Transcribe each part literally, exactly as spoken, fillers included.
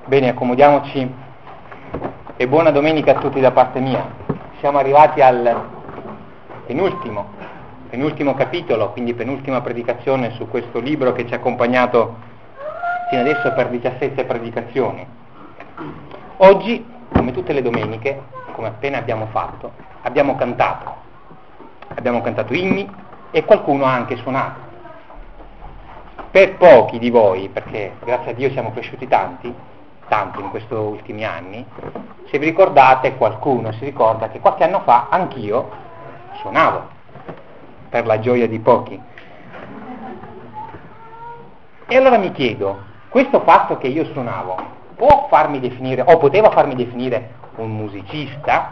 Bene, accomodiamoci e buona domenica a tutti da parte mia. Siamo arrivati al penultimo, penultimo capitolo, quindi penultima predicazione su questo libro che ci ha accompagnato fino adesso per diciassette predicazioni. Oggi, come tutte le domeniche, come appena abbiamo fatto, abbiamo cantato, abbiamo cantato inni e qualcuno ha anche suonato. Per pochi di voi, perché grazie a Dio siamo cresciuti tanti, tanti in questi ultimi anni, se vi ricordate, qualcuno si ricorda che qualche anno fa anch'io suonavo, per la gioia di pochi. E allora mi chiedo, questo fatto che io suonavo può farmi definire, o poteva farmi definire un musicista?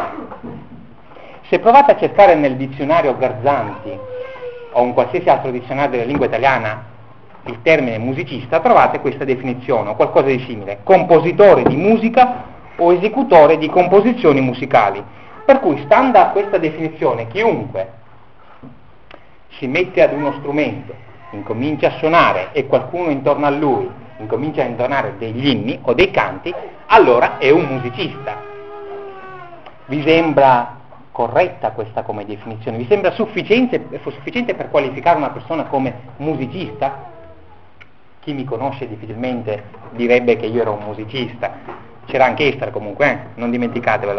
Se provate a cercare nel dizionario Garzanti o in qualsiasi altro dizionario della lingua italiana il termine musicista, trovate questa definizione o qualcosa di simile: compositore di musica o esecutore di composizioni musicali. Per cui, stando a questa definizione, chiunque si mette ad uno strumento, incomincia a suonare e qualcuno intorno a lui incomincia a intonare degli inni o dei canti, allora è un musicista. Vi sembra corretta questa come definizione? Vi sembra sufficiente, sufficiente per qualificare una persona come musicista? Chi mi conosce difficilmente direbbe che io ero un musicista. C'era anche Esther comunque, eh? Non dimenticatevelo.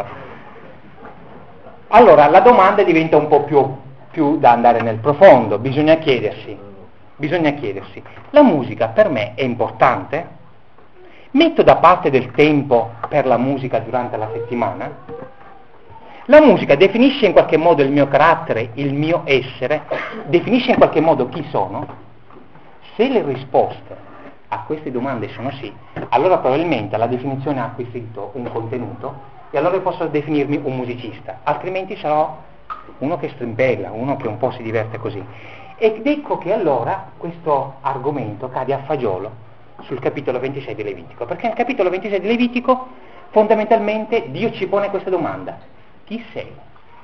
Allora la domanda diventa un po' più, più da andare nel profondo. Bisogna chiedersi, bisogna chiedersi, la musica per me è importante? Metto da parte del tempo per la musica durante la settimana? La musica definisce in qualche modo il mio carattere, il mio essere, definisce in qualche modo chi sono? Se le risposte a queste domande sono sì, allora probabilmente la definizione ha acquisito un contenuto e allora posso definirmi un musicista, altrimenti sarò uno che strimpella, uno che un po' si diverte così. Ed ecco che allora questo argomento cade a fagiolo sul capitolo ventisei di Levitico, perché nel capitolo ventisei di Levitico fondamentalmente Dio ci pone questa domanda: chi sei?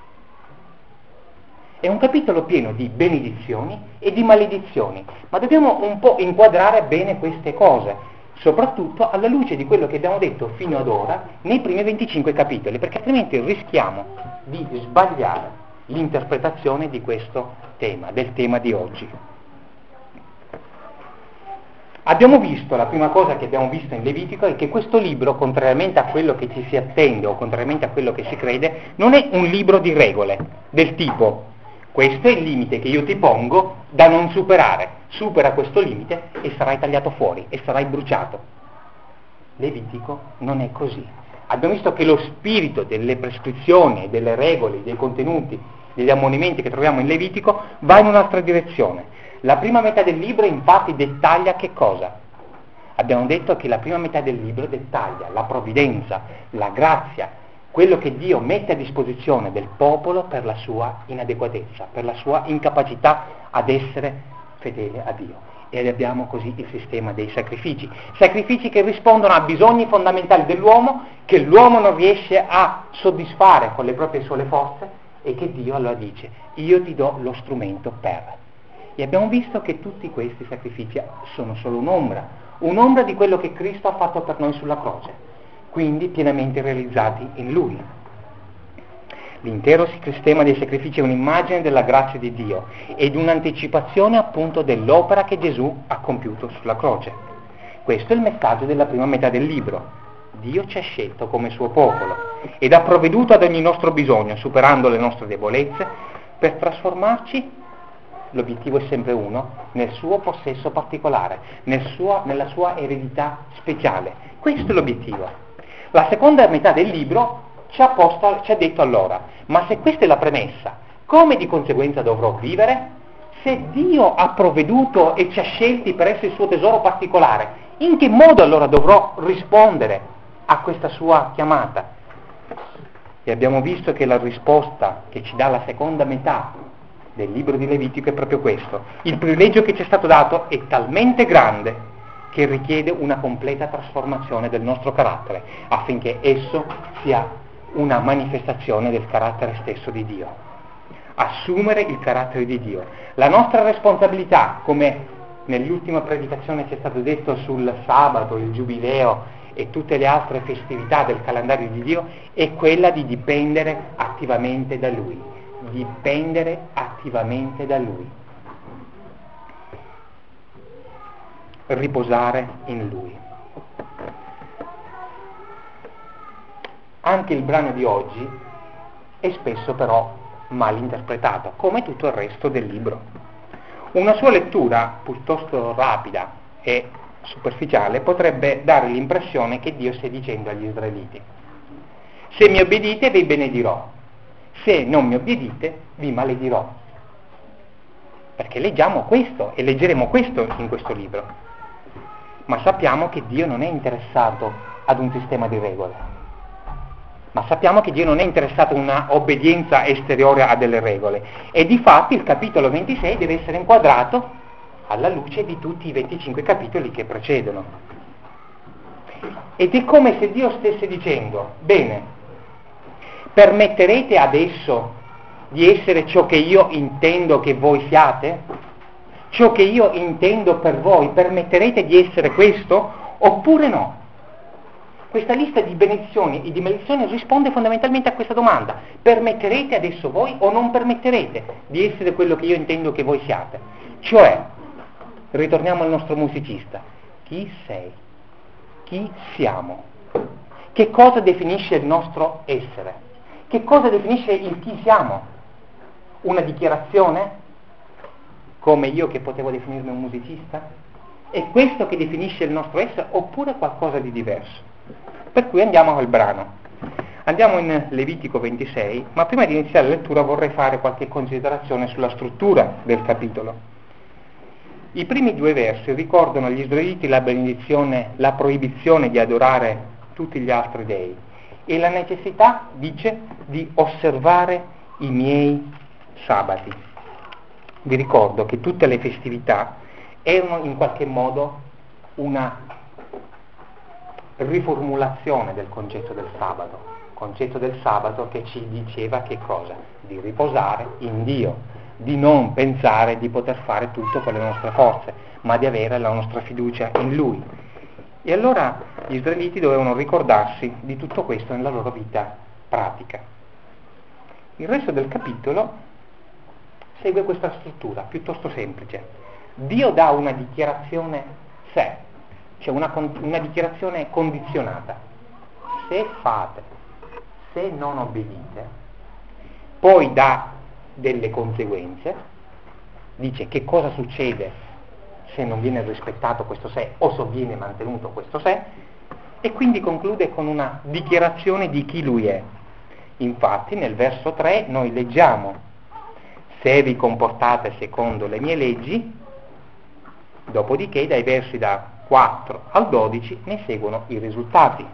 È un capitolo pieno di benedizioni e di maledizioni, ma dobbiamo un po' inquadrare bene queste cose, soprattutto alla luce di quello che abbiamo detto fino ad ora nei primi venticinque capitoli, perché altrimenti rischiamo di sbagliare l'interpretazione di questo tema, del tema di oggi. Abbiamo visto, la prima cosa che abbiamo visto in Levitico è che questo libro, contrariamente a quello che ci si attende o contrariamente a quello che si crede, non è un libro di regole, del tipo: questo è il limite che io ti pongo da non superare, supera questo limite e sarai tagliato fuori e sarai bruciato. Levitico non è così. Abbiamo visto che lo spirito delle prescrizioni, delle regole, dei contenuti, degli ammonimenti che troviamo in Levitico va in un'altra direzione. La prima metà del libro infatti dettaglia che cosa? Abbiamo detto che la prima metà del libro dettaglia la provvidenza, la grazia, quello che Dio mette a disposizione del popolo per la sua inadeguatezza, per la sua incapacità ad essere fedele a Dio. E abbiamo così il sistema dei sacrifici, sacrifici che rispondono a bisogni fondamentali dell'uomo, che l'uomo non riesce a soddisfare con le proprie sole forze, e che Dio allora dice: io ti do lo strumento per. E abbiamo visto che tutti questi sacrifici sono solo un'ombra, un'ombra di quello che Cristo ha fatto per noi sulla croce, quindi pienamente realizzati in Lui. L'intero sistema dei sacrifici è un'immagine della grazia di Dio ed un'anticipazione appunto dell'opera che Gesù ha compiuto sulla croce. Questo è il messaggio della prima metà del libro. Dio ci ha scelto come suo popolo ed ha provveduto ad ogni nostro bisogno, superando le nostre debolezze, per trasformarci, l'obiettivo è sempre uno, nel suo possesso particolare, nel suo, nella sua eredità speciale. Questo è l'obiettivo. La seconda metà del libro ci ha, posto, ci ha detto allora: ma se questa è la premessa, come di conseguenza dovrò vivere? Se Dio ha provveduto e ci ha scelti per essere il suo tesoro particolare, in che modo allora dovrò rispondere a questa sua chiamata? E abbiamo visto che la risposta che ci dà la seconda metà del libro di Levitico è proprio questo: il privilegio che ci è stato dato è talmente grande che richiede una completa trasformazione del nostro carattere, affinché esso sia una manifestazione del carattere stesso di Dio. Assumere il carattere di Dio. La nostra responsabilità, come nell'ultima predicazione ci è stato detto sul sabato, il giubileo e tutte le altre festività del calendario di Dio è quella di dipendere attivamente da Lui, dipendere attivamente da Lui, riposare in Lui. Anche il brano di oggi è spesso però mal interpretato, come tutto il resto del libro. Una sua lettura piuttosto rapida e superficiale potrebbe dare l'impressione che Dio stia dicendo agli israeliti: se mi obbedite vi benedirò, se non mi obbedite vi maledirò. Perché leggiamo questo e leggeremo questo in questo libro. Ma sappiamo che Dio non è interessato ad un sistema di regole. Ma sappiamo che Dio non è interessato a una obbedienza esteriore a delle regole. E difatti il capitolo ventisei deve essere inquadrato alla luce di tutti i venticinque capitoli che precedono. Ed è come se Dio stesse dicendo: bene, permetterete adesso di essere ciò che io intendo che voi siate? Ciò che io intendo per voi, permetterete di essere questo oppure no? Questa lista di benedizioni e di maledizioni risponde fondamentalmente a questa domanda: permetterete adesso voi o non permetterete di essere quello che io intendo che voi siate? Cioè, ritorniamo al nostro musicista: chi sei? Chi siamo? Che cosa definisce il nostro essere? Che cosa definisce il chi siamo? Una dichiarazione? Come io che potevo definirmi un musicista? È questo che definisce il nostro essere oppure qualcosa di diverso? Per cui andiamo al brano. Andiamo in Levitico ventisei, ma prima di iniziare la lettura vorrei fare qualche considerazione sulla struttura del capitolo. I primi due versi ricordano agli israeliti la benedizione, la proibizione di adorare tutti gli altri dei e la necessità, dice, di osservare i miei sabati. Vi ricordo che tutte le festività erano in qualche modo una riformulazione del concetto del sabato, concetto del sabato che ci diceva che cosa? Di riposare in Dio, di non pensare di poter fare tutto con le nostre forze, ma di avere la nostra fiducia in Lui. E allora gli israeliti dovevano ricordarsi di tutto questo nella loro vita pratica. Il resto del capitolo segue questa struttura piuttosto semplice. Dio dà una dichiarazione sé, cioè una, una dichiarazione condizionata: se fate, se non obbedite. Poi dà delle conseguenze, dice che cosa succede se non viene rispettato questo se o se viene mantenuto questo se, e quindi conclude con una dichiarazione di chi Lui è. Infatti nel verso tre noi leggiamo: se vi comportate secondo le mie leggi. Dopodiché dai versi da quattro al dodici ne seguono i risultati.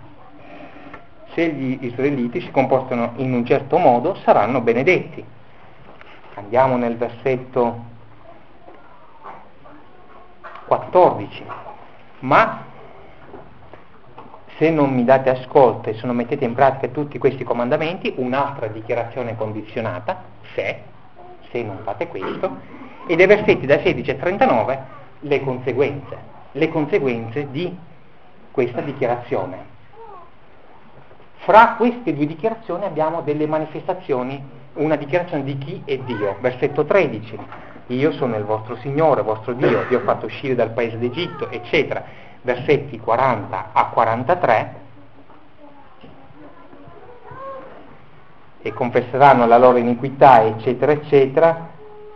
Se gli israeliti si comportano in un certo modo saranno benedetti. Andiamo nel versetto quattordici: ma se non mi date ascolto e se non mettete in pratica tutti questi comandamenti, un'altra dichiarazione condizionata, se, se non fate questo, e dai versetti da sedici a trentanove le conseguenze, le conseguenze di questa dichiarazione. Fra queste due dichiarazioni abbiamo delle manifestazioni, una dichiarazione di chi è Dio. Versetto tredici: io sono il vostro Signore, vostro Dio, vi ho fatto uscire dal paese d'Egitto, eccetera. Versetti quaranta a quarantatré: e confesseranno la loro iniquità, eccetera, eccetera.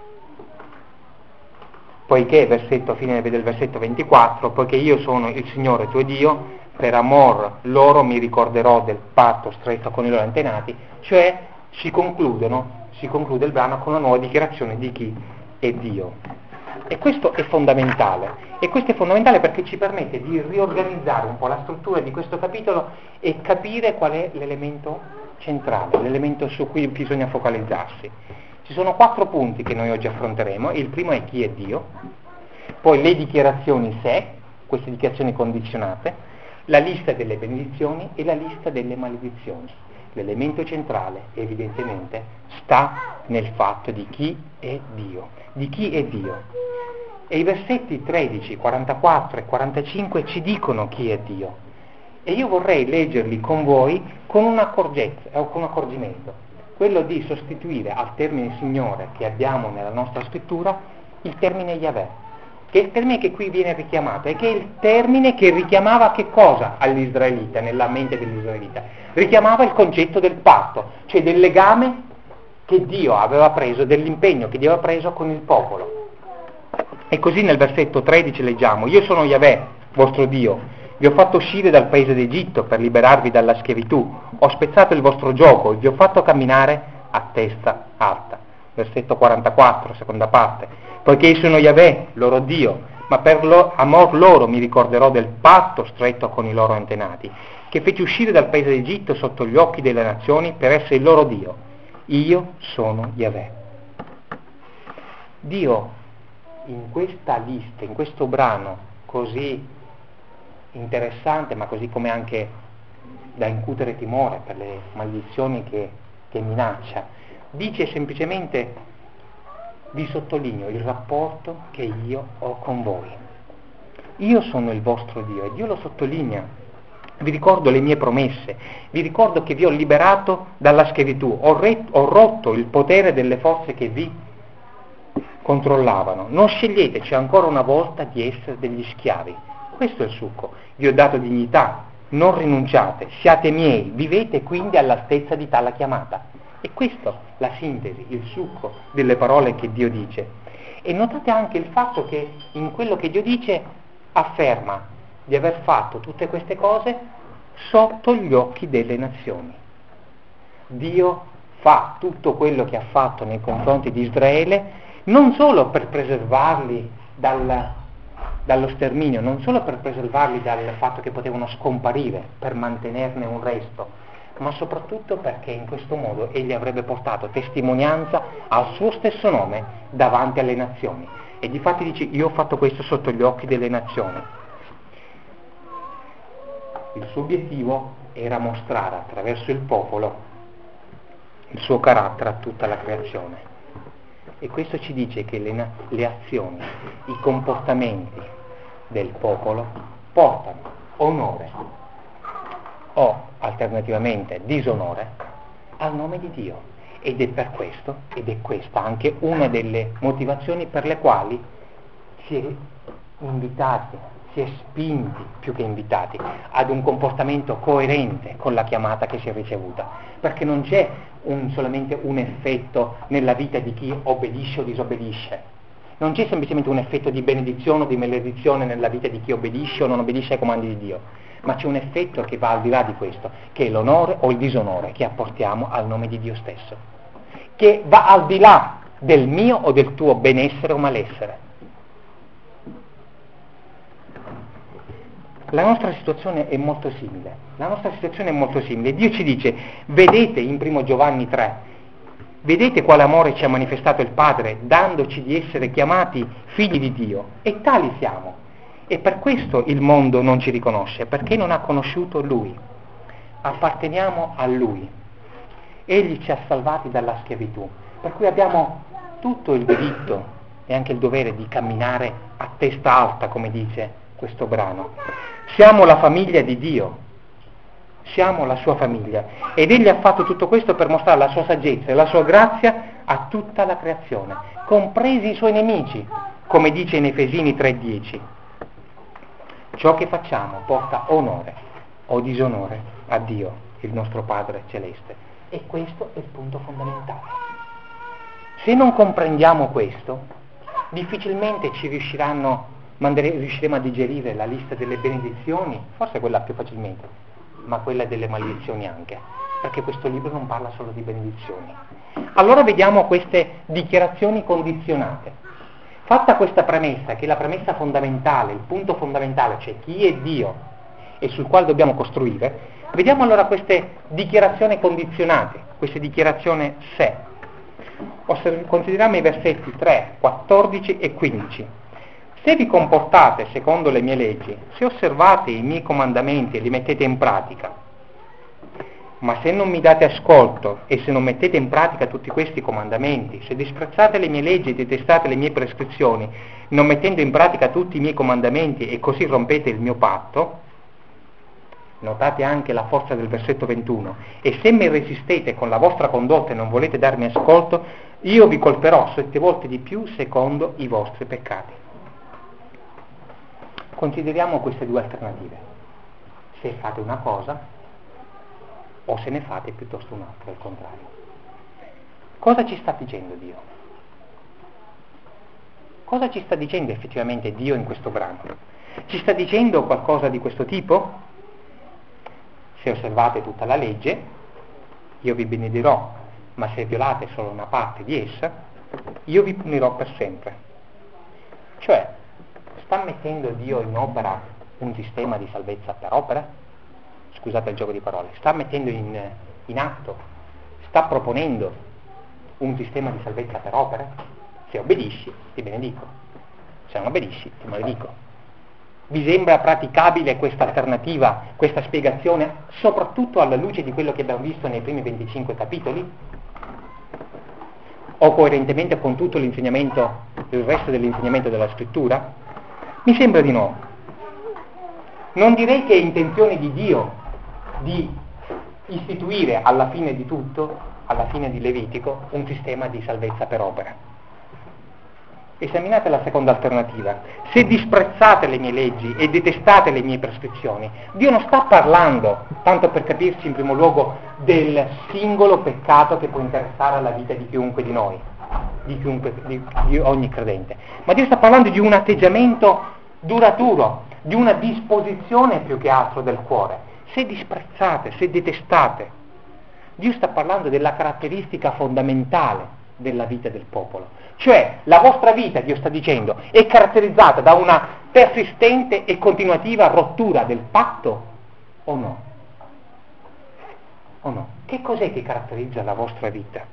Poiché, versetto fine del versetto ventiquattro, poiché io sono il Signore tuo Dio, per amor loro mi ricorderò del patto stretto con i loro antenati. Cioè si concludono, si conclude il brano con una nuova dichiarazione di chi è Dio. E questo è fondamentale, e questo è fondamentale perché ci permette di riorganizzare un po' la struttura di questo capitolo e capire qual è l'elemento centrale, l'elemento su cui bisogna focalizzarsi. Ci sono quattro punti che noi oggi affronteremo. Il primo è chi è Dio, poi le dichiarazioni sé, queste dichiarazioni condizionate, la lista delle benedizioni e la lista delle maledizioni. L'elemento centrale, evidentemente, sta nel fatto di chi è Dio, di chi è Dio. E i versetti tredici, quarantaquattro e quarantacinque ci dicono chi è Dio. E io vorrei leggerli con voi con un'accorgenza, o con un accorgimento, quello di sostituire al termine Signore che abbiamo nella nostra scrittura il termine Yahweh, che è il termine che qui viene richiamato e che è il termine che richiamava che cosa all'Israelita, nella mente dell'Israelita? Richiamava il concetto del patto, cioè del legame che Dio aveva preso, dell'impegno che Dio aveva preso con il popolo. E così nel versetto tredici leggiamo: io sono Yahweh, vostro Dio, vi ho fatto uscire dal paese d'Egitto per liberarvi dalla schiavitù, ho spezzato il vostro gioco e vi ho fatto camminare a testa alta. Versetto quarantaquattro, seconda parte: poiché io sono Yahweh, loro Dio, ma per lo, amor loro mi ricorderò del patto stretto con i loro antenati, che feci uscire dal paese d'Egitto sotto gli occhi delle nazioni per essere il loro Dio. Io sono Yahweh. Dio in questa lista, in questo brano così interessante, ma così come anche da incutere timore per le maledizioni che, che minaccia, dice semplicemente: vi sottolineo il rapporto che io ho con voi. Io sono il vostro Dio, e Dio lo sottolinea. Vi ricordo le mie promesse, vi ricordo che vi ho liberato dalla schiavitù, ho, re- ho rotto il potere delle forze che vi controllavano. Non sceglieteci ancora una volta di essere degli schiavi. Questo è il succo. Vi ho dato dignità, non rinunciate, siate miei, vivete quindi all'altezza di tale chiamata. E questa la sintesi, il succo delle parole che Dio dice. E notate anche il fatto che in quello che Dio dice afferma di aver fatto tutte queste cose sotto gli occhi delle nazioni. Dio fa tutto quello che ha fatto nei confronti di Israele non solo per preservarli dal, dallo sterminio, non solo per preservarli dal fatto che potevano scomparire, per mantenerne un resto, ma soprattutto perché in questo modo egli avrebbe portato testimonianza al suo stesso nome davanti alle nazioni. E difatti dice: io ho fatto questo sotto gli occhi delle nazioni. Il suo obiettivo era mostrare attraverso il popolo il suo carattere a tutta la creazione. E questo ci dice che le, le azioni, i comportamenti del popolo portano onore o alternativamente disonore al nome di Dio. Ed è per questo, ed è questa anche una delle motivazioni per le quali si è invitati, si è spinti più che invitati ad un comportamento coerente con la chiamata che si è ricevuta, perché non c'è un, solamente un effetto nella vita di chi obbedisce o disobbedisce, non c'è semplicemente un effetto di benedizione o di maledizione nella vita di chi obbedisce o non obbedisce ai comandi di Dio, ma c'è un effetto che va al di là di questo, che è l'onore o il disonore che apportiamo al nome di Dio stesso, che va al di là del mio o del tuo benessere o malessere. La nostra situazione è molto simile, la nostra situazione è molto simile. Dio ci dice: vedete in primo Giovanni tre, vedete quale amore ci ha manifestato il Padre, dandoci di essere chiamati figli di Dio, e tali siamo. E per questo il mondo non ci riconosce, perché non ha conosciuto Lui. Apparteniamo a Lui. Egli ci ha salvati dalla schiavitù, per cui abbiamo tutto il diritto e anche il dovere di camminare a testa alta, come dice questo brano. Siamo la famiglia di Dio, siamo la sua famiglia, ed egli ha fatto tutto questo per mostrare la sua saggezza e la sua grazia a tutta la creazione, compresi i suoi nemici, come dice in Efesini tre dieci. Ciò che facciamo porta onore o disonore a Dio, il nostro Padre Celeste, e questo è il punto fondamentale. Se non comprendiamo questo, difficilmente ci riusciranno riusciremo a digerire la lista delle benedizioni, forse quella più facilmente, ma quella delle maledizioni anche, perché questo libro non parla solo di benedizioni. Allora vediamo queste dichiarazioni condizionate. Fatta questa premessa, che è la premessa fondamentale, il punto fondamentale, cioè chi è Dio e sul quale dobbiamo costruire, vediamo allora queste dichiarazioni condizionate, queste dichiarazioni se. Osserv- consideriamo i versetti tre, quattordici e quindici. Se vi comportate secondo le mie leggi, se osservate i miei comandamenti e li mettete in pratica, ma se non mi date ascolto e se non mettete in pratica tutti questi comandamenti, se disprezzate le mie leggi e detestate le mie prescrizioni, non mettendo in pratica tutti i miei comandamenti e così rompete il mio patto, notate anche la forza del versetto ventuno, e se mi resistete con la vostra condotta e non volete darmi ascolto, io vi colperò sette volte di più secondo i vostri peccati. Consideriamo queste due alternative: se fate una cosa o se ne fate piuttosto un'altra, al contrario. Cosa ci sta dicendo Dio? Cosa ci sta dicendo effettivamente Dio in questo brano? Ci sta dicendo qualcosa di questo tipo? Se osservate tutta la legge, io vi benedirò, ma se violate solo una parte di essa, io vi punirò per sempre. Cioè, sta mettendo Dio in opera un sistema di salvezza per opera? Scusate il gioco di parole. Sta mettendo in, in atto, sta proponendo un sistema di salvezza per opera? Se obbedisci, ti benedico. Se non obbedisci, ti maledico. Vi sembra praticabile questa alternativa, questa spiegazione, soprattutto alla luce di quello che abbiamo visto nei primi venticinque capitoli? O coerentemente con tutto l'insegnamento, il resto dell'insegnamento della scrittura? Mi sembra di no. Non direi che è intenzione di Dio di istituire alla fine di tutto, alla fine di Levitico, un sistema di salvezza per opera. Esaminate la seconda alternativa. Se disprezzate le mie leggi e detestate le mie prescrizioni, Dio non sta parlando, tanto per capirci in primo luogo, del singolo peccato che può interessare alla vita di chiunque di noi, di, chiunque, di, di ogni credente, ma Dio sta parlando di un atteggiamento duraturo, di una disposizione più che altro del cuore. Se disprezzate, se detestate, Dio sta parlando della caratteristica fondamentale della vita del popolo. Cioè, la vostra vita, Dio sta dicendo, è caratterizzata da una persistente e continuativa rottura del patto o no? O no? Che cos'è che caratterizza la vostra vita?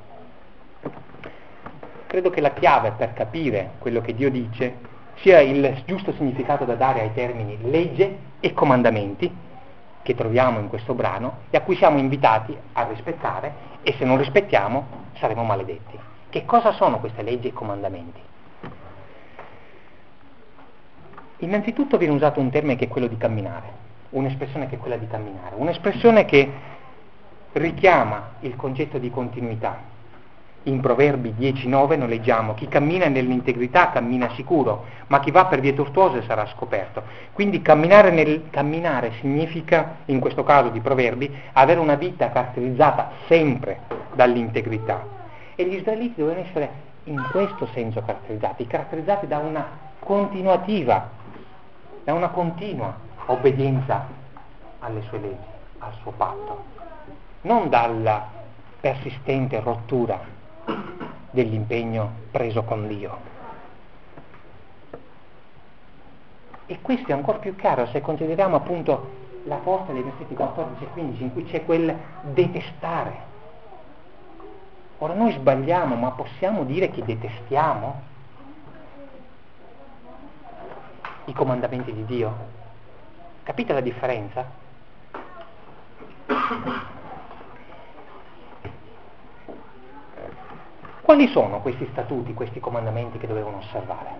Credo che la chiave per capire quello che Dio dice sia il giusto significato da dare ai termini legge e comandamenti che troviamo in questo brano e a cui siamo invitati a rispettare, e se non rispettiamo saremo maledetti. Che cosa sono queste leggi e comandamenti? Innanzitutto viene usato un termine che è quello di camminare, un'espressione che è quella di camminare, un'espressione che richiama il concetto di continuità. In Proverbi dieci nove noi leggiamo: chi cammina nell'integrità cammina sicuro, ma chi va per vie tortuose sarà scoperto. Quindi camminare, nel, camminare significa, in questo caso di Proverbi, avere una vita caratterizzata sempre dall'integrità. E gli israeliti dovevano essere in questo senso caratterizzati, caratterizzati da una continuativa, da una continua obbedienza alle sue leggi, al suo patto, non dalla persistente rottura dell'impegno preso con Dio. E questo è ancora più chiaro se consideriamo appunto la forza dei versetti quattordici e quindici, in cui c'è quel detestare. Ora noi sbagliamo, ma possiamo dire che detestiamo i comandamenti di Dio? Capite la differenza? Quali sono questi statuti, questi comandamenti che dovevano osservare?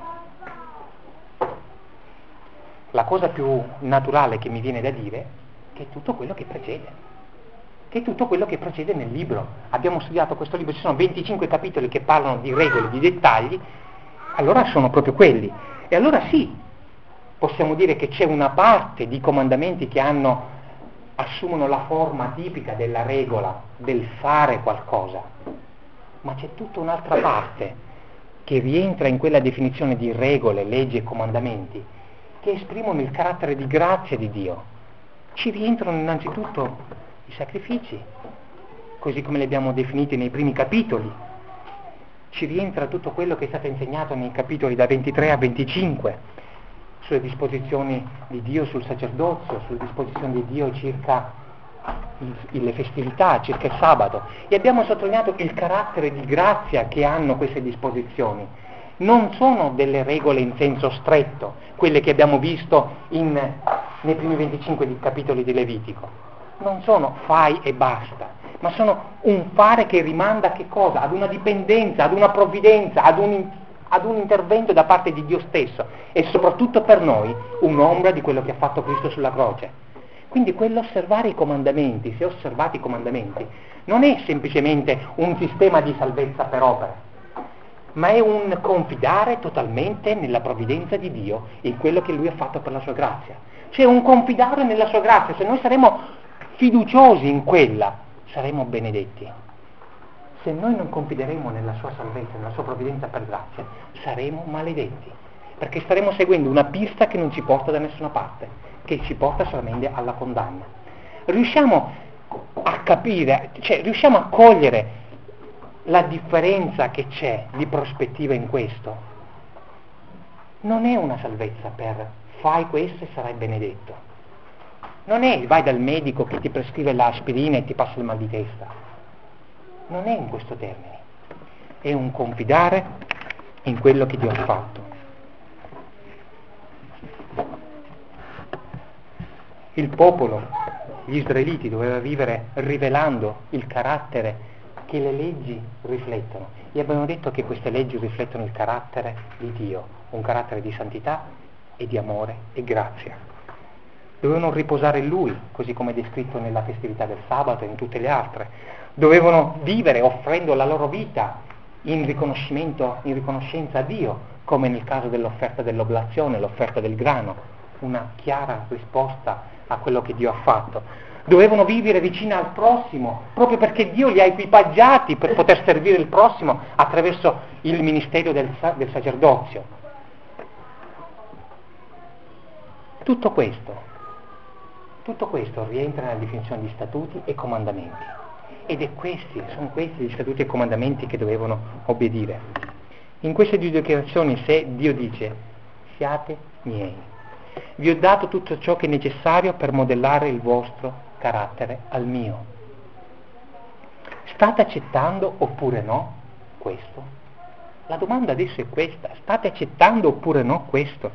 La cosa più naturale che mi viene da dire è che è tutto quello che precede. che è tutto quello che procede nel libro. Abbiamo studiato questo libro, ci sono venticinque capitoli che parlano di regole, di dettagli, allora sono proprio quelli. E allora sì, possiamo dire che c'è una parte di comandamenti che hanno, assumono la forma tipica della regola, del fare qualcosa, ma c'è tutta un'altra parte che rientra in quella definizione di regole, leggi e comandamenti, che esprimono il carattere di grazia di Dio. Ci rientrano innanzitutto i sacrifici, così come li abbiamo definiti nei primi capitoli. Ci rientra tutto quello che è stato insegnato nei capitoli da ventitré a venticinque, sulle disposizioni di Dio sul sacerdozio, sulle disposizioni di Dio circa il, le festività, circa il sabato. E abbiamo sottolineato il carattere di grazia che hanno queste disposizioni. Non sono delle regole in senso stretto, quelle che abbiamo visto in, nei primi venticinque capitoli di Levitico. Non sono fai e basta, ma sono un fare che rimanda a che cosa? Ad una dipendenza, ad una provvidenza, ad un, ad un intervento da parte di Dio stesso, e soprattutto per noi un'ombra di quello che ha fatto Cristo sulla croce. Quindi quell'osservare i comandamenti, se osservate i comandamenti, non è semplicemente un sistema di salvezza per opere, ma è un confidare totalmente nella provvidenza di Dio, in quello che Lui ha fatto per la sua grazia. Cioè un confidare nella sua grazia. Se noi saremo fiduciosi in quella, saremo benedetti. Se noi non confideremo nella sua salvezza, nella sua provvidenza per grazia, saremo maledetti, perché staremo seguendo una pista che non ci porta da nessuna parte, che ci porta solamente alla condanna. Riusciamo a capire, cioè riusciamo a cogliere la differenza che c'è di prospettiva in questo? Non è una salvezza per fai questo e sarai benedetto. Non è vai dal medico che ti prescrive l'aspirina e ti passa il mal di testa. Non è in questo termine. È un confidare in quello che Dio ha fatto. Il popolo, gli israeliti, doveva vivere rivelando il carattere che le leggi riflettono. E abbiamo detto che queste leggi riflettono il carattere di Dio, un carattere di santità e di amore e grazia. Dovevano riposare in Lui, così come è descritto nella festività del sabato e in tutte le altre. Dovevano vivere offrendo la loro vita in riconoscimento, in riconoscenza a Dio, come nel caso dell'offerta dell'oblazione, l'offerta del grano, una chiara risposta a quello che Dio ha fatto. Dovevano vivere vicino al prossimo, proprio perché Dio li ha equipaggiati per poter servire il prossimo attraverso il ministero del, del sacerdozio. Tutto questo, tutto questo rientra nella definizione di statuti e comandamenti. Ed è questi, sono questi gli statuti e comandamenti che dovevano obbedire. In queste due dichiarazioni, se Dio dice, siate miei, vi ho dato tutto ciò che è necessario per modellare il vostro carattere al mio. State accettando oppure no questo? La domanda adesso è questa, state accettando oppure no questo?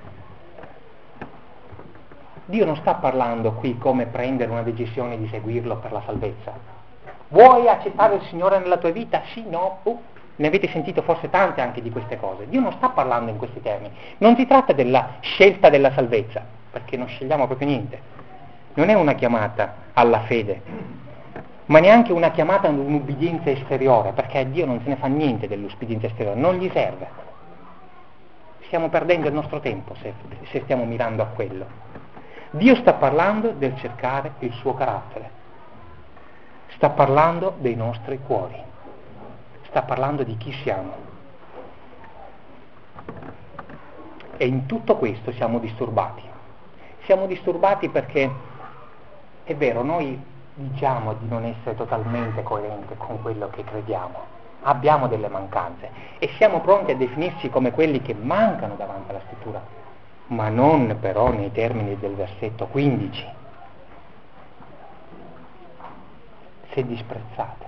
Dio non sta parlando qui come prendere una decisione di seguirlo per la salvezza. Vuoi accettare il Signore nella tua vita? Sì, no? Uh, ne avete sentito forse tante anche di queste cose. Dio non sta parlando in questi termini. Non si tratta della scelta della salvezza, perché non scegliamo proprio niente. Non è una chiamata alla fede, ma neanche una chiamata ad un'ubbidienza esteriore, perché a Dio non se ne fa niente dell'ubbidienza esteriore, non gli serve. Stiamo perdendo il nostro tempo se, se stiamo mirando a quello. Dio sta parlando del cercare il suo carattere. Sta parlando dei nostri cuori, sta parlando di chi siamo. E in tutto questo siamo disturbati. Siamo disturbati perché, è vero, noi diciamo di non essere totalmente coerenti con quello che crediamo, abbiamo delle mancanze e siamo pronti a definirci come quelli che mancano davanti alla scrittura, ma non però nei termini del versetto quindici. Se disprezzate,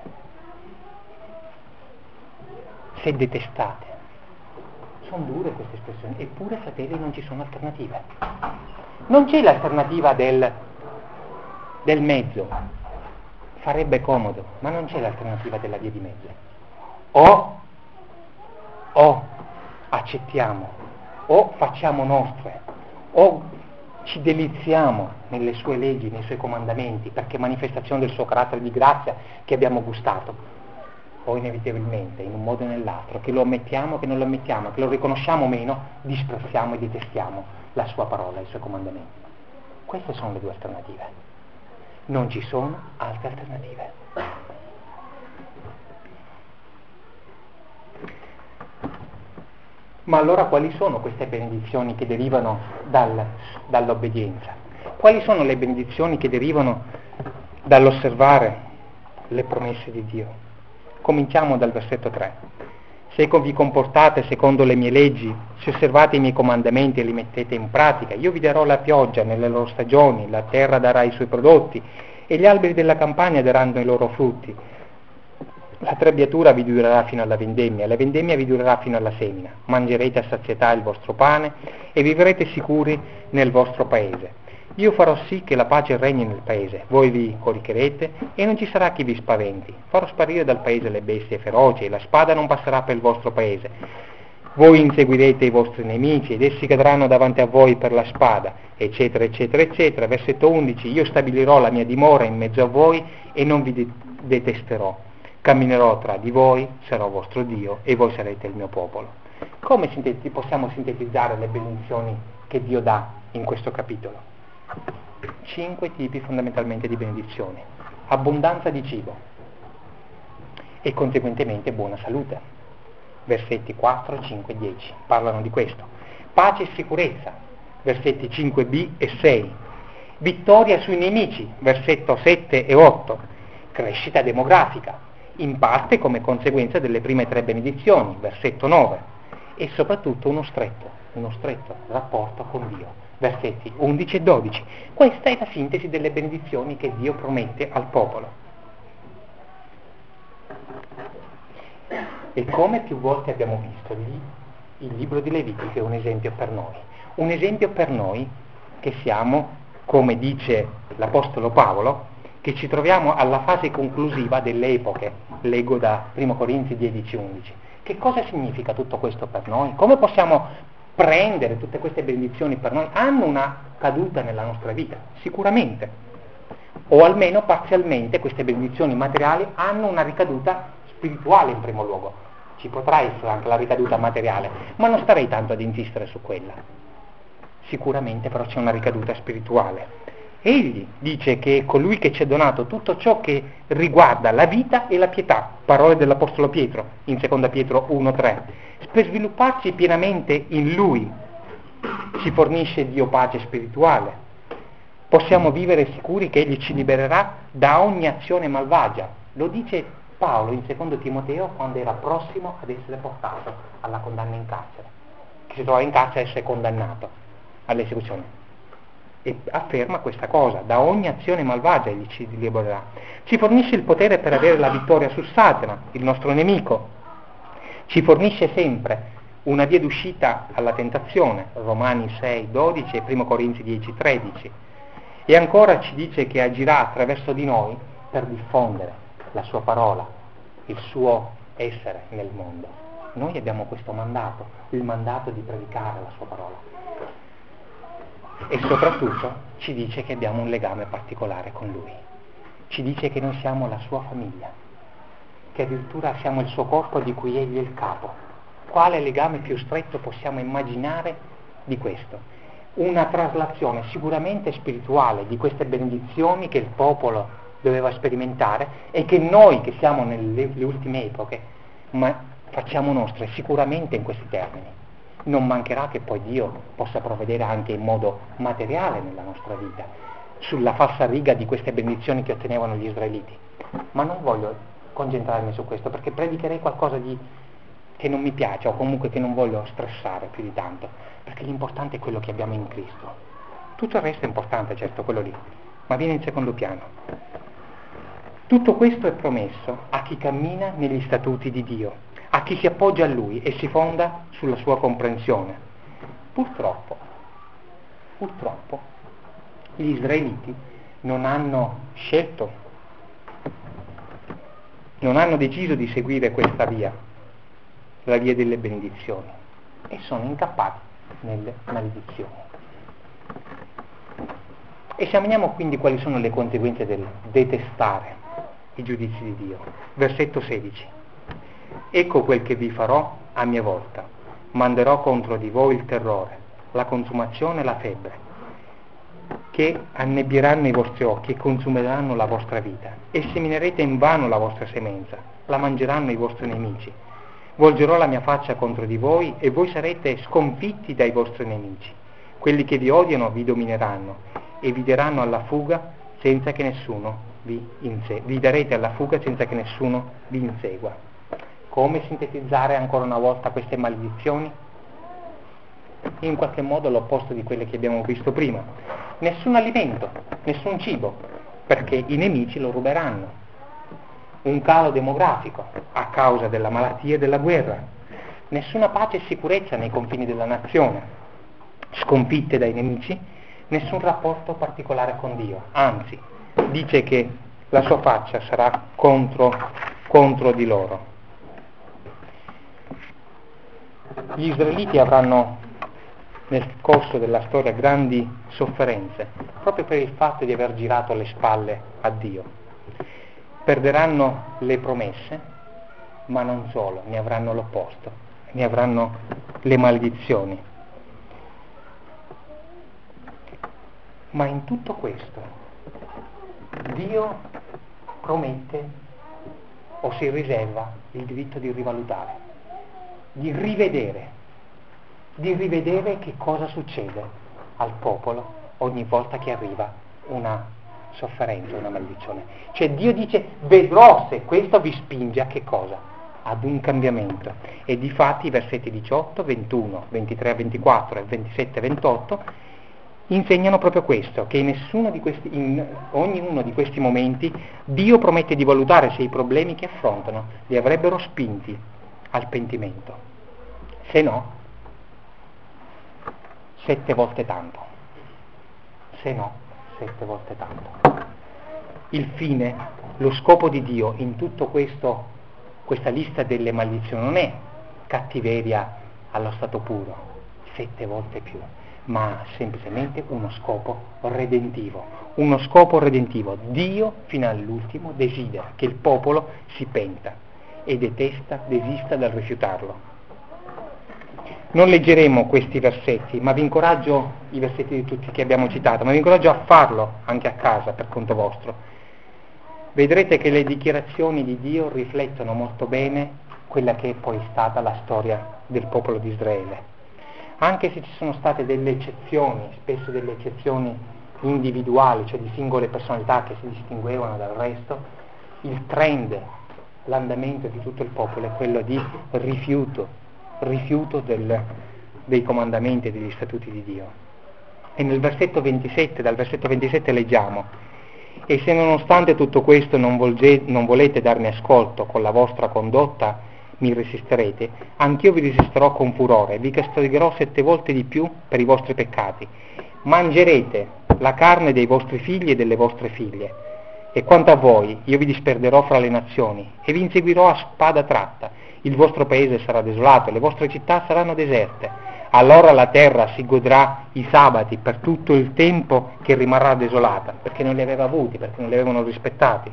se detestate. Sono dure queste espressioni, eppure fratelli non ci sono alternative. Non c'è l'alternativa del, del mezzo, farebbe comodo, ma non c'è l'alternativa della via di mezzo. O, o accettiamo, o facciamo nostre, o ci deliziamo nelle sue leggi, nei suoi comandamenti, perché è manifestazione del suo carattere di grazia che abbiamo gustato, o inevitabilmente, in un modo o nell'altro, che lo ammettiamo, che non lo ammettiamo, che lo riconosciamo o meno, disprezziamo e detestiamo la sua parola, i suoi comandamenti. Queste sono le due alternative. Non ci sono altre alternative. Ma allora quali sono queste benedizioni che derivano dal, dall'obbedienza? Quali sono le benedizioni che derivano dall'osservare le promesse di Dio? Cominciamo dal versetto tre. Se vi comportate secondo le mie leggi, se osservate i miei comandamenti e li mettete in pratica, io vi darò la pioggia nelle loro stagioni, la terra darà i suoi prodotti e gli alberi della campagna daranno i loro frutti. La trebbiatura vi durerà fino alla vendemmia, la vendemmia vi durerà fino alla semina. Mangerete a sazietà il vostro pane e vivrete sicuri nel vostro paese. Io farò sì che la pace regni nel paese, voi vi coricherete e non ci sarà chi vi spaventi. Farò sparire dal paese le bestie feroci e la spada non passerà per il vostro paese. voi inseguirete i vostri nemici ed essi cadranno davanti a voi per la spada, eccetera, eccetera, eccetera. Versetto undici, io stabilirò la mia dimora in mezzo a voi e non vi de- detesterò. Camminerò tra di voi, sarò vostro Dio e voi sarete il mio popolo. Come sinteti- possiamo sintetizzare le benedizioni che Dio dà in questo capitolo? Cinque tipi fondamentalmente di benedizioni. Abbondanza di cibo e conseguentemente buona salute. Versetti quattro, cinque, dieci parlano di questo. Pace e sicurezza, versetti cinque b e sei. Vittoria sui nemici, versetto sette e otto. Crescita demografica, in parte come conseguenza delle prime tre benedizioni, versetto nove. E soprattutto uno stretto, uno stretto rapporto con Dio, versetti undici e dodici. Questa è la sintesi delle benedizioni che Dio promette al popolo. E come più volte abbiamo visto, lì, il libro di Levitico è un esempio per noi. Un esempio per noi che siamo, come dice l'Apostolo Paolo, che ci troviamo alla fase conclusiva delle epoche. Leggo da primo Corinzi dieci undici. Che cosa significa tutto questo per noi? Come possiamo prendere tutte queste benedizioni per noi? Hanno una caduta nella nostra vita? Sicuramente. O almeno parzialmente queste benedizioni materiali hanno una ricaduta spirituale in primo luogo. Ci potrà essere anche la ricaduta materiale, ma non starei tanto ad insistere su quella. Sicuramente però c'è una ricaduta spirituale. Egli dice che è colui che ci ha donato tutto ciò che riguarda la vita e la pietà, parole dell'Apostolo Pietro, in seconda Pietro uno tre. Per svilupparci pienamente in Lui ci fornisce Dio pace spirituale. Possiamo vivere sicuri che Egli ci libererà da ogni azione malvagia. Lo dice Paolo in secondo Timoteo quando era prossimo ad essere portato alla condanna in carcere. Chi si trova in carcere e essere condannato all'esecuzione. E afferma questa cosa, da ogni azione malvagia Egli ci libererà. Ci fornisce il potere per avere la vittoria su Satana, il nostro nemico. Ci fornisce sempre una via d'uscita alla tentazione, Romani sei dodici e primo Corinzi dieci tredici. E ancora ci dice che agirà attraverso di noi per diffondere la sua parola, il suo essere nel mondo. Noi abbiamo questo mandato, il mandato di predicare la sua parola. E soprattutto ci dice che abbiamo un legame particolare con Lui. Ci dice che noi siamo la sua famiglia, che addirittura siamo il suo corpo di cui Egli è il capo. Quale legame più stretto possiamo immaginare di questo? Una traslazione sicuramente spirituale di queste benedizioni che il popolo doveva sperimentare e che noi che siamo nelle ultime epoche ma facciamo nostre sicuramente in questi termini. Non mancherà che poi Dio possa provvedere anche in modo materiale nella nostra vita, sulla falsariga di queste benedizioni che ottenevano gli israeliti. Ma non voglio concentrarmi su questo, perché predicherei qualcosa di, che non mi piace, o comunque che non voglio stressare più di tanto, perché l'importante è quello che abbiamo in Cristo. Tutto il resto è importante, certo, quello lì, ma viene in secondo piano. Tutto questo è promesso a chi cammina negli statuti di Dio, a chi si appoggia a Lui e si fonda sulla sua comprensione. Purtroppo, purtroppo, gli israeliti non hanno scelto, non hanno deciso di seguire questa via, la via delle benedizioni, e sono incappati nelle maledizioni. Esaminiamo quindi quali sono le conseguenze del detestare i giudizi di Dio. Versetto sedici. Ecco quel che vi farò a mia volta. Manderò contro di voi il terrore, la consumazione e la febbre, che annebbieranno i vostri occhi e consumeranno la vostra vita. E seminerete in vano la vostra semenza, la mangeranno i vostri nemici. Volgerò la mia faccia contro di voi e voi sarete sconfitti dai vostri nemici. Quelli che vi odiano vi domineranno e vi daranno alla fuga senza che nessuno vi insegua. Vi darete alla fuga senza che nessuno vi insegua. Come sintetizzare ancora una volta queste maledizioni? In qualche modo l'opposto di quelle che abbiamo visto prima. Nessun alimento, nessun cibo, perché i nemici lo ruberanno. Un calo demografico a causa della malattia e della guerra. Nessuna pace e sicurezza nei confini della nazione. Sconfitte dai nemici, nessun rapporto particolare con Dio. Anzi, dice che la sua faccia sarà contro, contro di loro. Gli israeliti avranno nel corso della storia grandi sofferenze, proprio per il fatto di aver girato le spalle a Dio. Perderanno le promesse, ma non solo, ne avranno l'opposto, ne avranno le maledizioni. Ma in tutto questo Dio promette o si riserva il diritto di rivalutare, di rivedere, di rivedere che cosa succede al popolo ogni volta che arriva una sofferenza, una maledizione. Cioè Dio dice: vedrò se questo vi spinge a che cosa? Ad un cambiamento. E difatti i versetti diciotto, ventuno, ventitré a ventiquattro e ventisette a ventotto insegnano proprio questo, che in nessuno di questi, in ognuno di questi momenti Dio promette di valutare se i problemi che affrontano li avrebbero spinti al pentimento. Se no, sette volte tanto. Se no, sette volte tanto. Il fine, lo scopo di Dio in tutto questo, questa lista delle maledizioni non è cattiveria allo stato puro, sette volte più, ma semplicemente uno scopo redentivo. Uno scopo redentivo. Dio fino all'ultimo desidera che il popolo si penta e detesta, desista dal rifiutarlo. Non leggeremo questi versetti, ma vi incoraggio, i versetti di tutti che abbiamo citato, ma vi incoraggio a farlo anche a casa per conto vostro. Vedrete che le dichiarazioni di Dio riflettono molto bene quella che è poi stata la storia del popolo di Israele. Anche se ci sono state delle eccezioni, spesso delle eccezioni individuali, cioè di singole personalità che si distinguevano dal resto, il trend, l'andamento di tutto il popolo è quello di rifiuto, rifiuto del, dei comandamenti e degli statuti di Dio. E nel versetto ventisette, dal versetto ventisette leggiamo: e se nonostante tutto questo non, volge, non volete darmi ascolto con la vostra condotta, mi resisterete, anch'io vi resisterò con furore, vi castigherò sette volte di più per i vostri peccati. Mangerete la carne dei vostri figli e delle vostre figlie, e quanto a voi, io vi disperderò fra le nazioni, e vi inseguirò a spada tratta. Il vostro paese sarà desolato, e le vostre città saranno deserte. Allora la terra si godrà i sabati per tutto il tempo che rimarrà desolata, perché non li aveva avuti, perché non li avevano rispettati.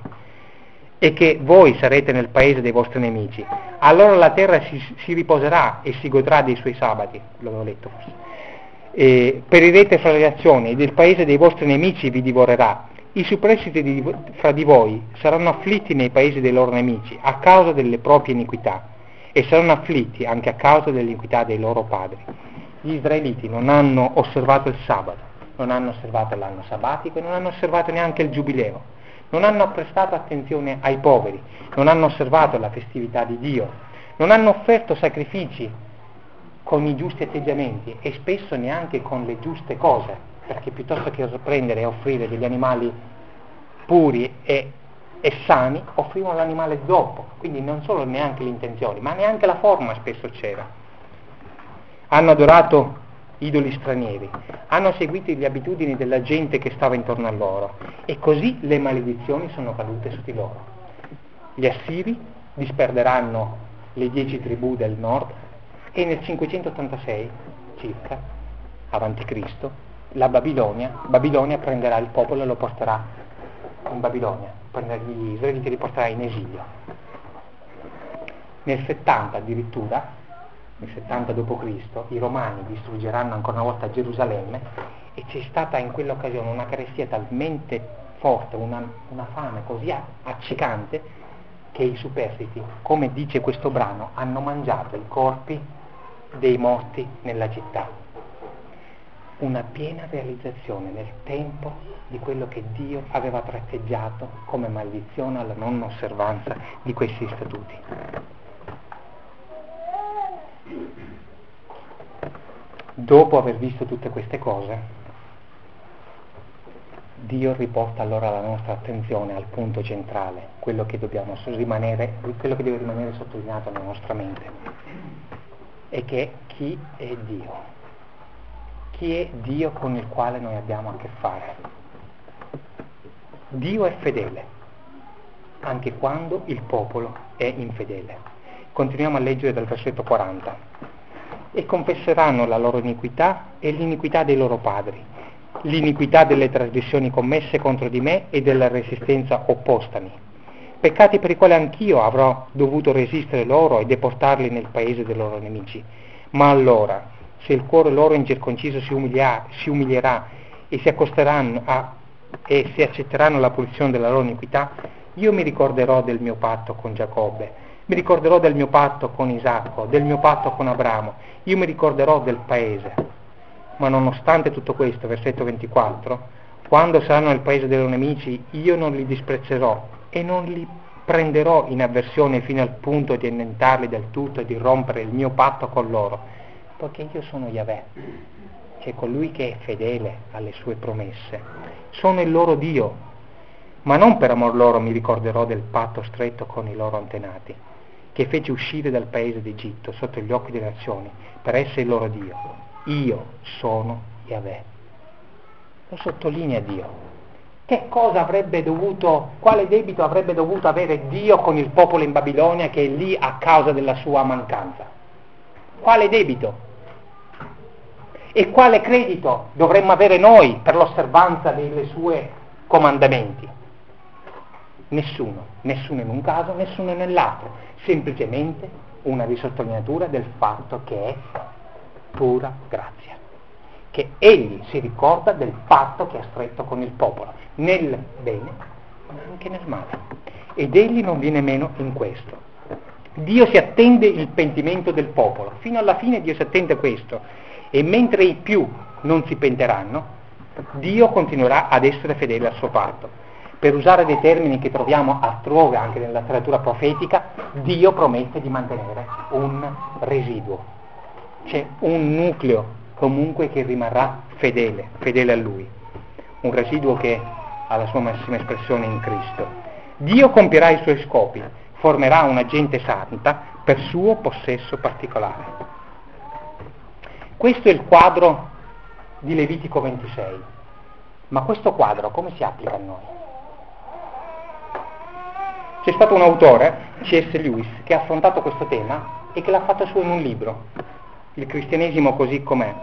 E che voi sarete nel paese dei vostri nemici. Allora la terra si, si riposerà e si godrà dei suoi sabati, l'avevo letto forse. E perirete fra le nazioni, ed il paese dei vostri nemici vi divorerà. I superstiti di, fra di voi saranno afflitti nei paesi dei loro nemici a causa delle proprie iniquità, e saranno afflitti anche a causa dell'iniquità dei loro padri. Gli israeliti non hanno osservato il sabato, non hanno osservato l'anno sabbatico e non hanno osservato neanche il giubileo. Non hanno prestato attenzione ai poveri, non hanno osservato la festività di Dio, non hanno offerto sacrifici con i giusti atteggiamenti e spesso neanche con le giuste cose, perché piuttosto che prendere e offrire degli animali puri e, e sani, offrivano l'animale zoppo, quindi non solo neanche le intenzioni, ma neanche la forma spesso c'era. Hanno adorato idoli stranieri, hanno seguito le abitudini della gente che stava intorno a loro, e così le maledizioni sono cadute su di loro. Gli Assiri disperderanno le dieci tribù del nord, e nel cinquecentottantasei circa avanti Cristo la Babilonia, Babilonia prenderà il popolo e lo porterà in Babilonia, prenderà gli israeliti e li porterà in esilio. Nel settanta addirittura, nel settanta dopo Cristo, i Romani distruggeranno ancora una volta Gerusalemme, e c'è stata in quell'occasione una carestia talmente forte, una, una fame così accecante, che i superstiti, come dice questo brano, hanno mangiato i corpi dei morti nella città. Una piena realizzazione nel tempo di quello che Dio aveva tratteggiato come maledizione alla non osservanza di questi statuti. Dopo aver visto tutte queste cose, Dio riporta allora la nostra attenzione al punto centrale, quello che dobbiamo rimanere, quello che deve rimanere sottolineato nella nostra mente, e che è chi è Dio. Chi è Dio con il quale noi abbiamo a che fare? Dio è fedele, anche quando il popolo è infedele. Continuiamo a leggere dal versetto quaranta. e confesseranno la loro iniquità e l'iniquità dei loro padri, l'iniquità delle trasgressioni commesse contro di me e della resistenza oppostami, peccati per i quali anch'io avrò dovuto resistere loro e deportarli nel paese dei loro nemici. Ma allora, se il cuore loro incirconciso si, umilia, si umilierà e si accosteranno a, e si accetteranno la punizione della loro iniquità, io mi ricorderò del mio patto con Giacobbe, mi ricorderò del mio patto con Isacco, del mio patto con Abramo, io mi ricorderò del paese. Ma nonostante tutto questo, versetto ventiquattro, quando saranno nel paese dei loro nemici, io non li disprezzerò e non li prenderò in avversione fino al punto di annientarli del tutto e di rompere il mio patto con loro, perché io sono Yahweh, cioè colui che è fedele alle sue promesse. Sono il loro Dio, ma non per amor loro mi ricorderò del patto stretto con i loro antenati, che fece uscire dal paese d'Egitto sotto gli occhi delle nazioni, per essere il loro Dio. Io sono Yahweh. Lo sottolinea Dio. Che cosa avrebbe dovuto, quale debito avrebbe dovuto avere Dio con il popolo in Babilonia che è lì a causa della sua mancanza? Quale debito? E quale credito dovremmo avere noi per l'osservanza dei suoi comandamenti? Nessuno, nessuno in un caso, nessuno nell'altro, semplicemente una risottolineatura del fatto che è pura grazia, che egli si ricorda del patto che ha stretto con il popolo, nel bene ma anche nel male, ed egli non viene meno in questo. Dio si attende il pentimento del popolo, fino alla fine Dio si attende questo, e mentre i più non si penteranno, Dio continuerà ad essere fedele al suo patto. Per usare dei termini che troviamo altrove anche nella letteratura profetica, Dio promette di mantenere un residuo, c'è un nucleo comunque che rimarrà fedele, fedele a Lui, un residuo che ha la sua massima espressione in Cristo. Dio compierà i suoi scopi, formerà una gente santa per suo possesso particolare. Questo è il quadro di Levitico ventisei, ma questo quadro come si applica a noi? C'è stato un autore, C S Lewis, che ha affrontato questo tema e che l'ha fatto suo in un libro, Il cristianesimo così com'è,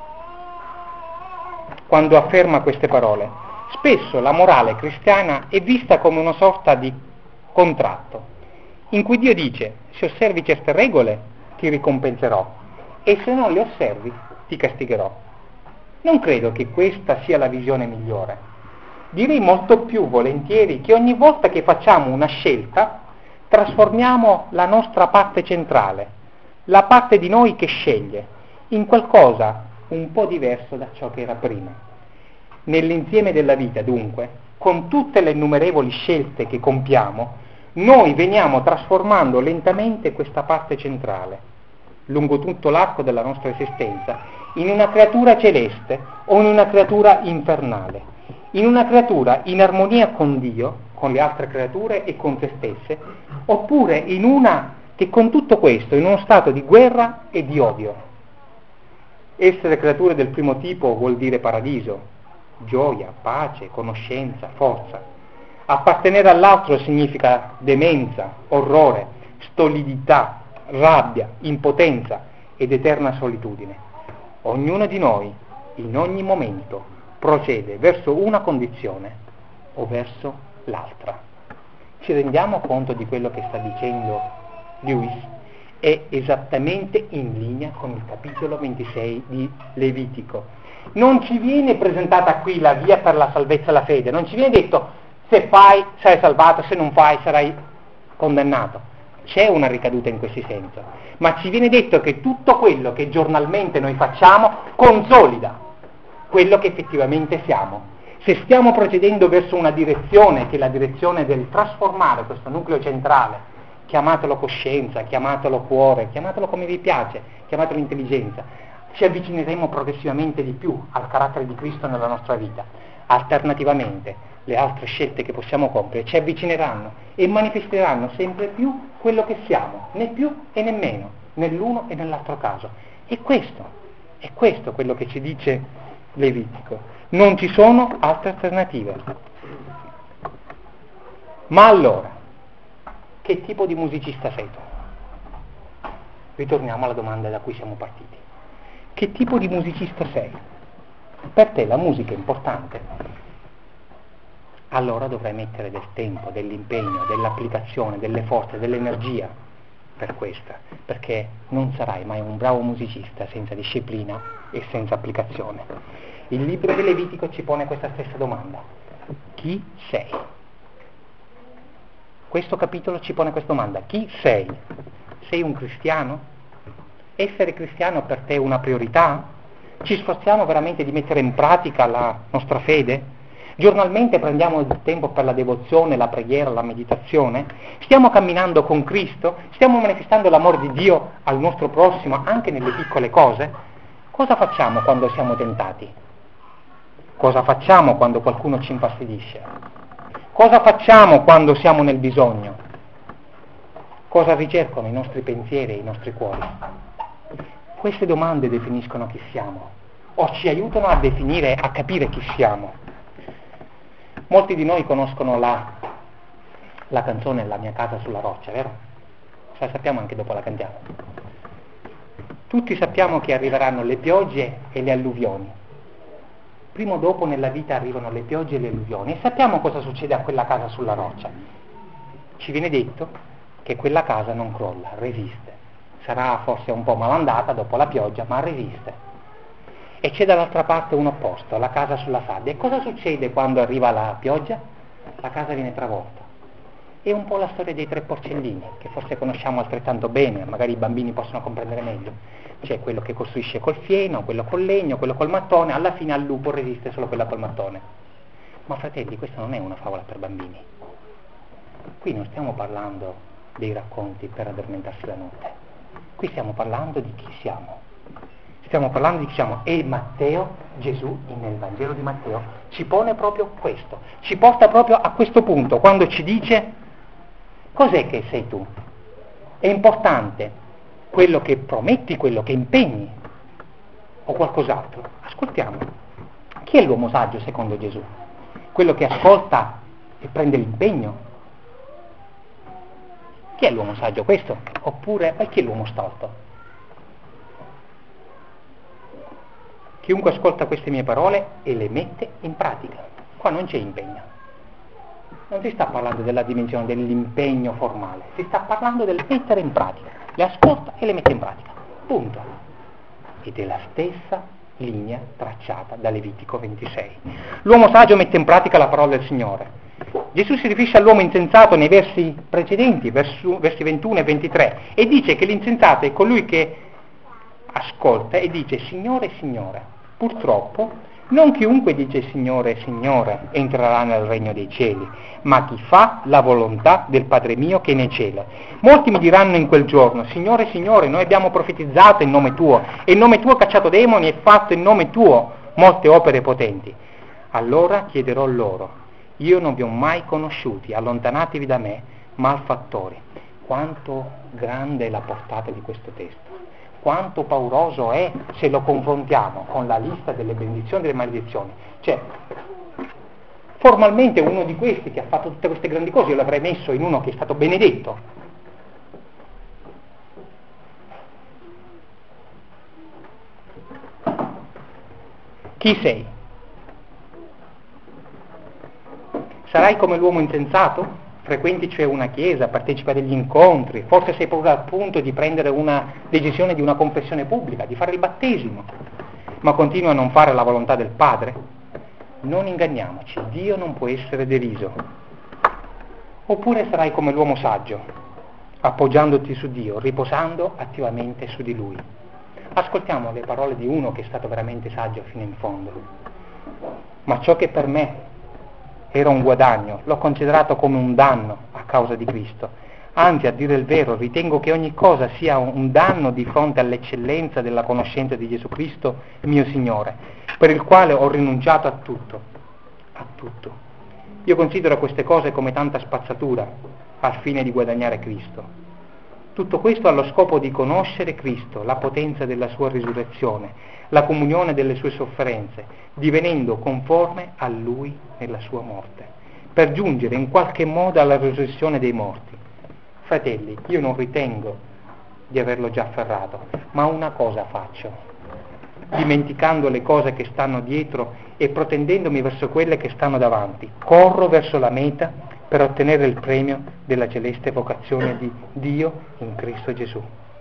quando afferma queste parole: spesso la morale cristiana è vista come una sorta di contratto, in cui Dio dice: se osservi certe regole ti ricompenserò e se non le osservi ti castigherò. Non credo che questa sia la visione migliore. Direi molto più volentieri che ogni volta che facciamo una scelta trasformiamo la nostra parte centrale, la parte di noi che sceglie, in qualcosa un po' diverso da ciò che era prima. Nell'insieme della vita, dunque, con tutte le innumerevoli scelte che compiamo, noi veniamo trasformando lentamente questa parte centrale, lungo tutto l'arco della nostra esistenza, in una creatura celeste o in una creatura infernale, in una creatura in armonia con Dio, con le altre creature e con se stesse, oppure in una che con tutto questo, in uno stato di guerra e di odio. Essere creature del primo tipo vuol dire paradiso, gioia, pace, conoscenza, forza. Appartenere all'altro significa demenza, orrore, stolidità, rabbia, impotenza ed eterna solitudine. Ognuno di noi, in ogni momento, procede verso una condizione o verso l'altra. Ci rendiamo conto di quello che sta dicendo Lewis? È esattamente in linea con il capitolo ventisei di Levitico. Non ci viene presentata qui la via per la salvezza e la fede, non ci viene detto se fai sarai salvato, se non fai sarai condannato. C'è una ricaduta in questo senso, ma ci viene detto che tutto quello che giornalmente noi facciamo consolida quello che effettivamente siamo. Se stiamo procedendo verso una direzione che è la direzione del trasformare questo nucleo centrale, chiamatelo coscienza, chiamatelo cuore, chiamatelo come vi piace, chiamatelo intelligenza, ci avvicineremo progressivamente di più al carattere di Cristo nella nostra vita. Alternativamente, le altre scelte che possiamo compiere ci avvicineranno e manifesteranno sempre più quello che siamo, né più e né meno, nell'uno e nell'altro caso. E questo, è questo quello che ci dice Levitico. Non ci sono altre alternative. Ma allora, che tipo di musicista sei tu? Ritorniamo alla domanda da cui siamo partiti. Che tipo di musicista sei? Per te la musica è importante? Allora dovrai mettere del tempo, dell'impegno, dell'applicazione, delle forze, dell'energia per questa, perché non sarai mai un bravo musicista senza disciplina e senza applicazione. Il libro di Levitico ci pone questa stessa domanda: chi sei? Questo capitolo ci pone questa domanda: chi sei? Sei un cristiano? Essere cristiano per te è una priorità? Ci sforziamo veramente di mettere in pratica la nostra fede? Giornalmente prendiamo il tempo per la devozione, la preghiera, la meditazione? Stiamo camminando con Cristo? Stiamo manifestando l'amore di Dio al nostro prossimo anche nelle piccole cose? Cosa facciamo quando siamo tentati? Cosa facciamo quando qualcuno ci infastidisce? Cosa facciamo quando siamo nel bisogno? Cosa ricercano i nostri pensieri e i nostri cuori? Queste domande definiscono chi siamo, o ci aiutano a definire, a capire chi siamo. Molti di noi conoscono la, la canzone La mia casa sulla roccia, vero? La sappiamo anche dopo la cantiamo. Tutti sappiamo che arriveranno le piogge e le alluvioni. Prima o dopo nella vita arrivano le piogge e le alluvioni e sappiamo cosa succede a quella casa sulla roccia. Ci viene detto che quella casa non crolla, resiste. Sarà forse un po' malandata dopo la pioggia, ma resiste. E c'è dall'altra parte un opposto, la casa sulla sabbia. E cosa succede quando arriva la pioggia? La casa viene travolta. È un po' la storia dei tre porcellini, che forse conosciamo altrettanto bene, magari i bambini possono comprendere meglio. C'è quello che costruisce col fieno, quello col legno, quello col mattone, alla fine al lupo resiste solo quella col mattone. Ma fratelli, questa non è una favola per bambini. Qui non stiamo parlando dei racconti per addormentarsi la notte. Qui stiamo parlando di chi siamo. Stiamo parlando di chi siamo. E Matteo, Gesù, nel Vangelo di Matteo, ci pone proprio questo. Ci porta proprio a questo punto, quando ci dice: cos'è che sei tu? È importante quello che prometti, quello che impegni, o qualcos'altro? Ascoltiamo. Chi è l'uomo saggio secondo Gesù? Quello che ascolta e prende l'impegno? Chi è l'uomo saggio? Questo? Oppure e chi è l'uomo stolto? Chiunque ascolta queste mie parole e le mette in pratica. Qua non c'è impegno. Non si sta parlando della dimensione dell'impegno formale, si sta parlando del mettere in pratica. Le ascolta e le mette in pratica. Punto. Ed è la stessa linea tracciata da Levitico ventisei. L'uomo saggio mette in pratica la parola del Signore. Gesù si riferisce all'uomo insensato nei versi precedenti, versu, versi ventuno e ventitré, e dice che l'insensato è colui che ascolta e dice: Signore, Signore. Purtroppo non chiunque dice Signore, Signore entrerà nel regno dei cieli, ma chi fa la volontà del Padre mio che è nei cieli. Molti mi diranno in quel giorno: Signore, Signore, noi abbiamo profetizzato in nome tuo, e in nome tuo ho cacciato demoni e fatto in nome tuo molte opere potenti. Allora chiederò loro: io non vi ho mai conosciuti, allontanatevi da me, malfattori. Quanto grande è la portata di questo testo, quanto pauroso è se lo confrontiamo con la lista delle benedizioni e delle maledizioni. Cioè, formalmente uno di questi che ha fatto tutte queste grandi cose io l'avrei messo in uno che è stato benedetto. Chi sei? Sarai come l'uomo insensato? Frequenti cioè una chiesa, partecipa agli incontri, forse sei proprio al punto di prendere una decisione di una confessione pubblica, di fare il battesimo, ma continui a non fare la volontà del Padre? Non inganniamoci, Dio non può essere deriso. Oppure sarai come l'uomo saggio, appoggiandoti su Dio, riposando attivamente su di Lui. Ascoltiamo le parole di uno che è stato veramente saggio fino in fondo. Ma ciò che per me era un guadagno, l'ho considerato come un danno a causa di Cristo. Anzi, a dire il vero, ritengo che ogni cosa sia un danno di fronte all'eccellenza della conoscenza di Gesù Cristo, mio Signore, per il quale ho rinunciato a tutto, a tutto. Io considero queste cose come tanta spazzatura al fine di guadagnare Cristo. Tutto questo allo scopo di conoscere Cristo, la potenza della sua risurrezione, la comunione delle sue sofferenze, divenendo conforme a Lui nella sua morte, per giungere in qualche modo alla risurrezione dei morti. Fratelli, io non ritengo di averlo già afferrato, ma una cosa faccio, dimenticando le cose che stanno dietro e protendendomi verso quelle che stanno davanti. Corro verso la meta per ottenere il premio della celeste vocazione di Dio in Cristo Gesù.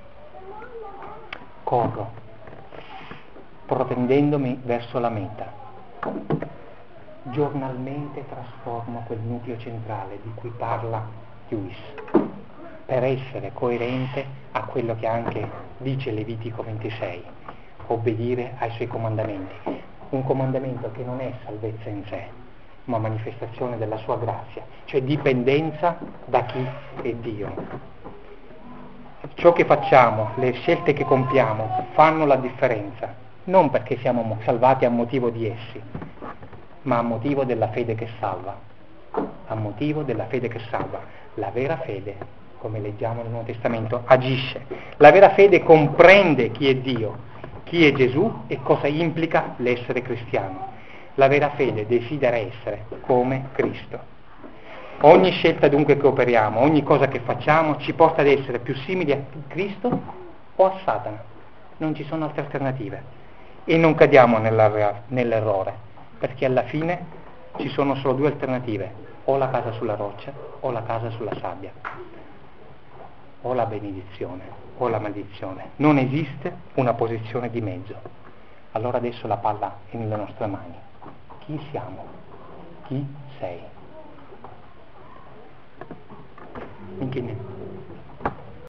Corro, protendendomi verso la meta. Giornalmente trasformo quel nucleo centrale di cui parla Lewis, per essere coerente a quello che anche dice Levitico ventisei, obbedire ai suoi comandamenti. Un comandamento che non è salvezza in sé, ma manifestazione della sua grazia, cioè dipendenza da chi è Dio. Ciò che facciamo, le scelte che compiamo, fanno la differenza, non perché siamo salvati a motivo di essi, ma a motivo della fede che salva, a motivo della fede che salva. La vera fede, come leggiamo nel Nuovo Testamento, agisce. La vera fede comprende chi è Dio, chi è Gesù e cosa implica l'essere cristiano. La vera fede desidera essere come Cristo. Ogni scelta dunque che operiamo, ogni cosa che facciamo ci porta ad essere più simili a Cristo o a Satana. Non ci sono altre alternative. E non cadiamo nell'errore, perché alla fine ci sono solo due alternative: o la casa sulla roccia o la casa sulla sabbia, o la benedizione o la maledizione. Non esiste una posizione di mezzo. Allora adesso la palla è nelle nostre mani. Chi siamo? Chi sei? Inchini.